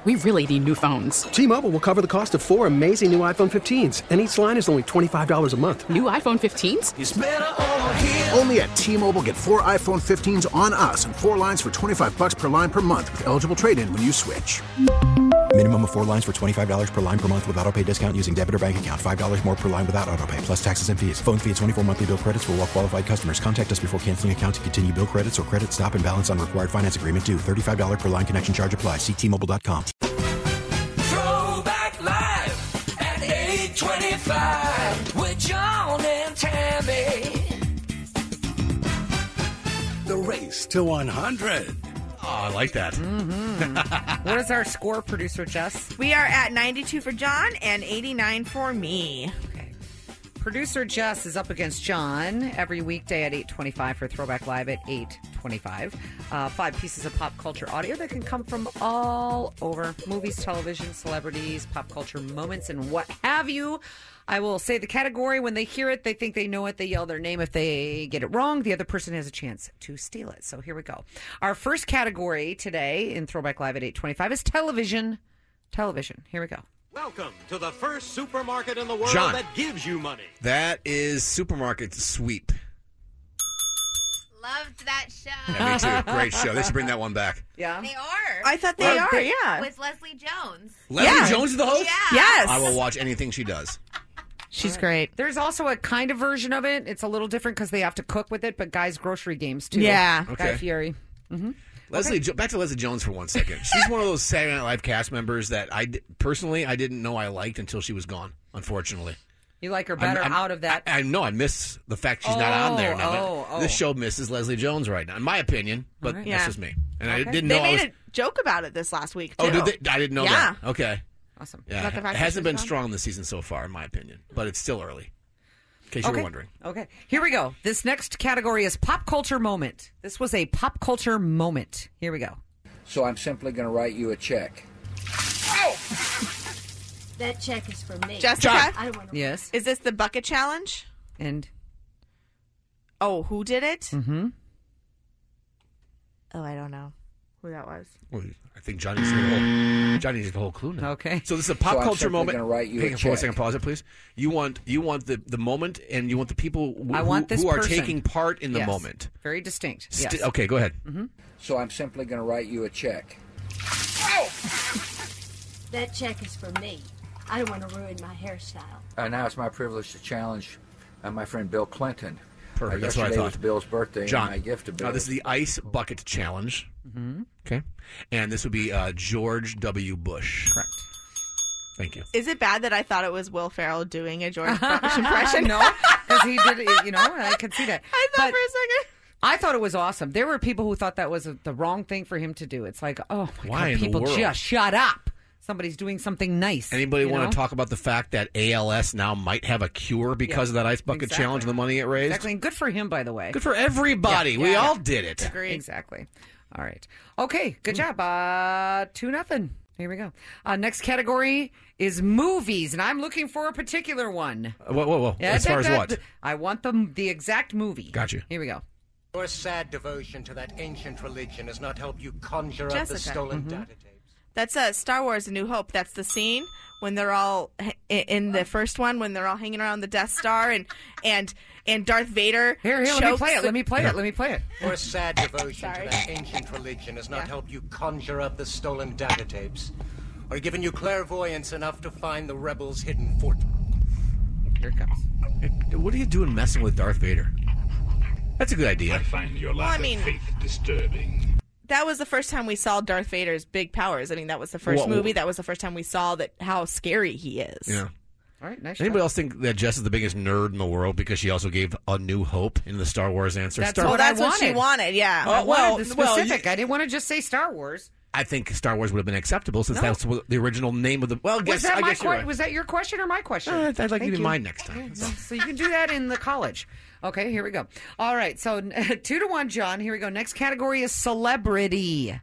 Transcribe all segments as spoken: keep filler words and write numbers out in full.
We really need new phones. T-Mobile will cover the cost of four amazing new iPhone fifteens, and each line is only twenty-five dollars a month. New iPhone fifteens? It's better over here. Only at T-Mobile, get four iPhone fifteens on us and four lines for twenty-five dollars per line per month with eligible trade-in when you switch. Minimum of four lines for twenty-five dollars per line per month with autopay discount using debit or bank account. five dollars more per line without autopay, plus taxes and fees. Phone fee at twenty-four monthly bill credits for well-qualified customers. Contact us before canceling account to continue bill credits or credit stop and balance on required finance agreement due. thirty-five dollars per line connection charge applies. See T Mobile dot com. Throwback Live at eight twenty-five with John and Tammy. The race to one hundred. Oh, I like that. Mm-hmm. What is our score, producer Jess? We are at ninety-two for John and eighty-nine for me. Okay. Producer Jess is up against John every weekday at eight twenty-five for Throwback Live at eight twenty-five. Uh, five pieces of pop culture audio that can come from all over. Movies, television, celebrities, pop culture moments, and what have you. I will say the category. When they hear it, they think they know it. They yell their name. If they get it wrong, the other person has a chance to steal it. So here we go. Our first category today in Throwback Live at eight twenty-five is television. Television. Here we go. Welcome to the first supermarket in the world John. that gives you money. That is Supermarket Sweep. Loved that show. Yeah, me too. Great show. They should bring that one back. Yeah. They are. I thought they Well, are, they- yeah. With Leslie Jones. Leslie Yeah. Jones is the host? Yeah. Yes. I will watch anything she does. She's great. There's also a kind of version of it. It's a little different because they have to cook with it, but Guys Grocery Games, too. Yeah. Guy Okay. Fieri. Mm-hmm. Leslie, jo- back to Leslie Jones for one second. She's one of those Saturday Night Live cast members that I, di- personally, I didn't know I liked until she was gone, unfortunately. You like her better I'm- I'm- out of that. I, I know I miss the fact she's not on there now. Oh, oh, This oh. show misses Leslie Jones right now, in my opinion, but All right. that's Yeah. just me. And I Okay. didn't They know I made was... a joke about it this last week, too. Oh, did they? I didn't know Yeah. that. Okay. Awesome. Yeah, About the fact it that hasn't she's been gone? strong this season so far, in my opinion, but it's still early. In case you Okay. were wondering. Okay. Here we go. This next category is pop culture moment. This was a pop culture moment. Here we go. So I'm simply going to write you a check. That check is for me. Jessica? I don't want to. Yes. Is this the bucket challenge? And Oh, who did it? mm-hmm. Oh, I don't know who that was. Well, I think Johnny needs the whole, Johnny needs the whole clue now. Okay. So this is a pop So I'm culture simply moment. gonna write you Hang a on for a check. second. Pause it, please. You want you want the, the moment, and you want the people who, I want this who are person. taking part in the Yes. moment. Very distinct. Sti- Yes. Okay, go ahead. Mm-hmm. So I'm simply going to write you a check. That check is for me. I don't want to ruin my hairstyle. Uh, now it's my privilege to challenge uh, my friend Bill Clinton. Perfect. Uh, That's what I yesterday thought. was Bill's birthday, John, and my gift to Bill. now this is the Ice Bucket Challenge. Mm-hmm. Okay, and this would be uh, George W. Bush. Correct. Thank you. Is it bad that I thought it was Will Ferrell doing a George Bush impression? No, because he did it, you know, I could see that. I thought But for a second. I thought it was awesome. There were people who thought that was a, the wrong thing for him to do. It's like, oh my Why God, in the people world? just shut up. Somebody's doing something nice. Anybody you want know? to talk about the fact that A L S now might have a cure because Yeah, of that Ice Bucket exactly. Challenge and the money it raised? Exactly. And good for him, by the way. Good for everybody. Yeah, we yeah, all yeah. did it. Agreed. Exactly. All right. Okay. Good job. Uh, two nothing. Here we go. Uh, next category is movies, and I'm looking for a particular one. Uh, Whoa, whoa, whoa. Yeah, as that- far as that- what? I want the the exact movie. Got you. Here we go. Your sad devotion to that ancient religion has not helped you conjure up the Jessica. stolen Mm-hmm. data tapes. That's uh, Star Wars: A New Hope. That's the scene when they're all h- in the first one when they're all hanging around the Death Star and and and Darth Vader. Here, here. Let me chokes play it. the- Let me play it. Let me play it. Your sad devotion Sorry. to that ancient religion has not Yeah. helped you conjure up the stolen data tapes, or given you clairvoyance enough to find the rebels' hidden fort. Here it comes. Hey, what are you doing messing with Darth Vader? That's a good idea. I find your lack Well, I mean- of faith disturbing. That was the first time we saw Darth Vader's big powers. I mean, that was the first Whoa. movie. That was the first time we saw that how scary he is. Yeah. All right. Nice. Anybody job. else think that Jess is the biggest nerd in the world because she also gave A New Hope in the Star Wars answer? That's Star what Well, that's I what she wanted. wanted. Yeah. Oh, I well, wanted the well, specific. you- I didn't want to just say Star Wars. I think Star Wars would have been acceptable since No. that's what the original name of the. Well, I guess, Was that I my guess you're que- right. Was that your question or my question? Uh, I'd like Thank you to you. mine next time. Yeah, so you can do that in the college. Okay, here we go. All right, so two to one, John. Here we go. Next category is celebrity.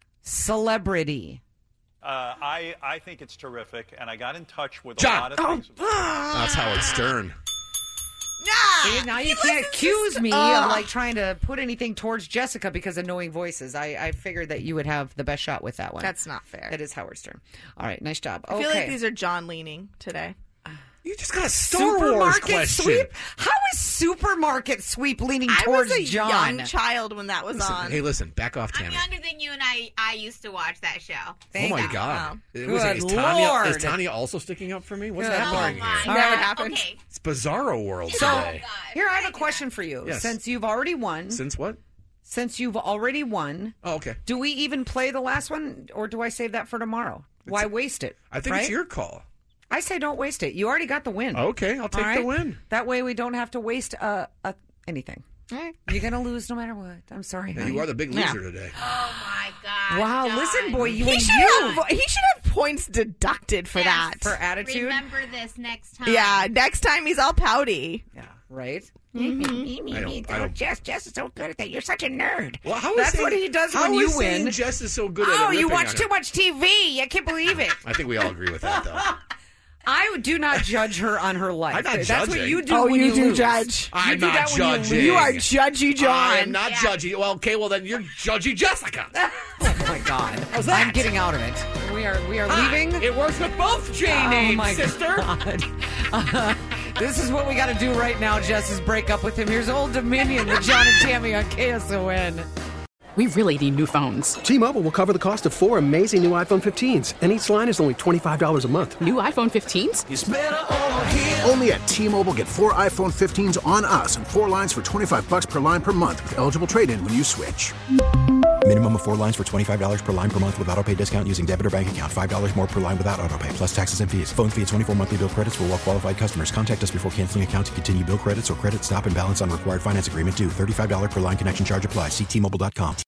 Celebrity. Uh, I I think it's terrific, and I got in touch with John. a lot of Oh. things. That's Howard Stern. See, now you can't accuse me Ugh. of like trying to put anything towards Jessica because of knowing voices. I, I figured that you would have the best shot with that one. That's not fair. That is Howard's turn. All right, nice job. I feel Okay. like these are John leaning today. You just got a Star Wars Supermarket question. sweep? How is supermarket sweep leaning I towards was a John? young child when that was Listen, on. hey, listen, back off, I'm Tammy. younger than you, and I, I used to watch that show. Oh my God! Good Was it- is Tanya, Lord. is Tanya also sticking up for me? What's Good happening Lord. here? Oh, Never my. happened. Okay. It's Bizarro World So today. here, I have a question for you. Yes. Since you've already won, Since what? since you've already won, Oh, okay. do we even play the last one, or do I save that for tomorrow? Why waste it? I think right? it's your call. I say don't waste it. You already got the win. Okay, I'll take All the right? win. That way we don't have to waste uh, uh, anything. All right. You're going to lose no matter what. I'm sorry. Yeah, honey. you are the big Yeah. loser today. Oh my God. Wow, John. listen, boy, you He and should, you. have, he should have points deducted for Yes. that. For attitude? Remember this next time. Yeah, next time he's all pouty. Yeah, right? I don't. I don't. Jess, Jess is so good at that. You're such a nerd. Well, how is That's saying- what he does how when you is saying win. Jess is so good at Oh, it, you ripping watch on too her? much T V. I can't believe it. I think we all agree with that, though. I do not judge her on her life. I'm not That's judging. what you do Oh, when you you, do lose. judge. You I'm do not that when you judging. lose. You are judgy John. I'm not judgy. Well, okay, well then you're judgy Jessica. Oh my God! How's that? I'm getting out of it. We are we are Hi, leaving. It works with both J Oh names, my sister. God. Uh, this is what we got to do right now. Jess is break up with him. Here's Old Dominion with John and Tammy on K S O N. We really need new phones. T-Mobile will cover the cost of four amazing new iPhone fifteens, and each line is only twenty-five dollars a month. New iPhone fifteens? It's better over here. Only at T-Mobile, get four iPhone fifteens on us and four lines for twenty-five bucks per line per month with eligible trade-in when you switch. Minimum of four lines for twenty-five dollars per line per month with autopay discount using debit or bank account. five dollars more per line without autopay, plus taxes and fees. Phone fee at twenty-four monthly bill credits for well-qualified customers. Contact us before canceling account to continue bill credits or credit stop and balance on required finance agreement due. thirty-five dollars per line connection charge applies. See T Mobile dot com.